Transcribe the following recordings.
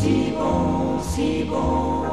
si bon, si bon,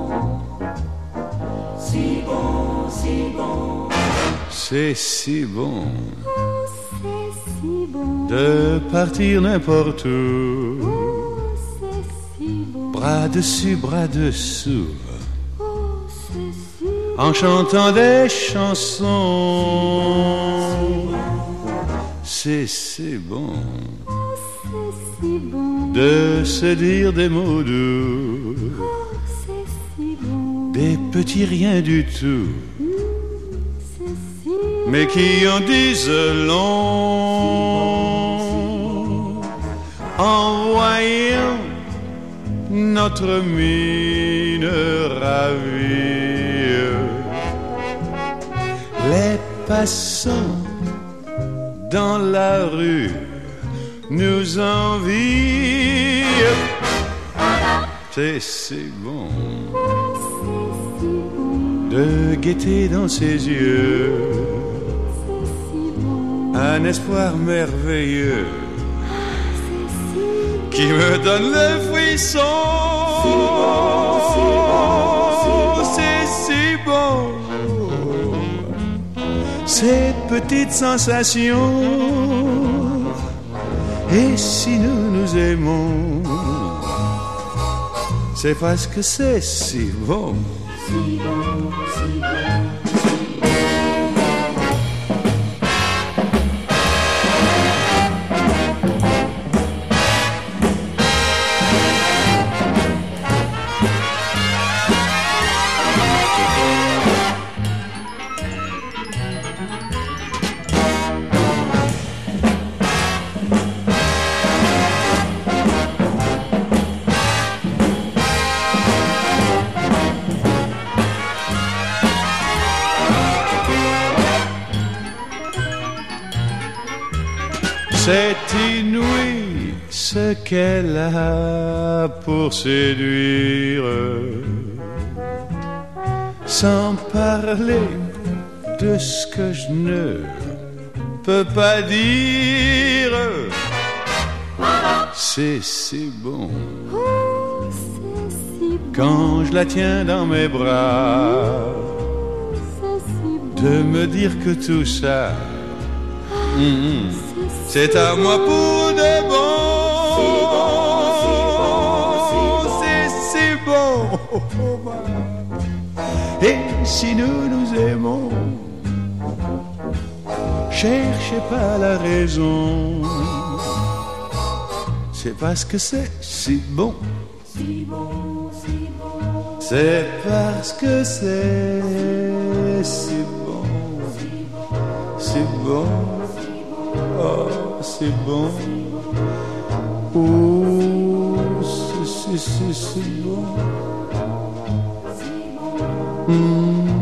si bon, si bon. C'est si bon. Oh, c'est si bon. De partir n'importe où. Oh, c'est si bon. Bras dessus, bras dessous. Oh, c'est si bon. En chantant des chansons. C'est si bon. Oh, c'est si bon. De se dire des mots doux. Oh, c'est si bon. Des petits riens du tout. C'est si bon. Mais qui en disent long en voyant notre mine ravie. Les passants dans la rue nous envient. C'est si bon de guetter dans ses yeux un espoir merveilleux qui me donne le frisson. C'est si bon, ces petites sensations. Et si nous nous aimons, c'est parce que c'est si bon. Si bon, si bon. C'est inouï ce qu'elle a pour séduire, sans parler de ce que je ne peux pas dire. C'est si bon Oh, c'est si bon. quand je la tiens dans mes bras, C'est si bon. de me dire que tout ça, c'est à moi pour de bon. C'est si bon. Et si nous nous aimons, cherchez pas la raison. C'est parce que c'est si bon. Si bon, si bon. C'est parce que c'est si bon. Si bon. Oh, c'est bon. Oh, c'est bon.